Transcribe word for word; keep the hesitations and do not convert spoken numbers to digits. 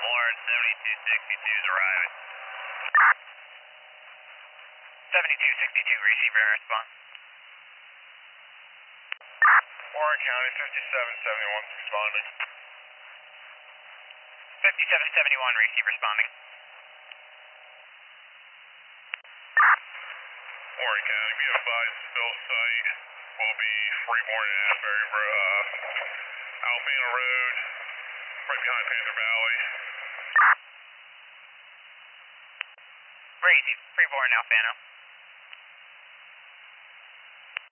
Warren, seventy-two sixty-two is arriving. seventy-two sixty-two, receiver and response. Warren County, fifty-seven seventy-one is responding. fifty-seven seventy-one, receive responding. Warren County, be advised, spill site will be Freeborn and Asbury, uh, Alpena Road, right behind Panther Valley. Receive, Freeborn, Alpano.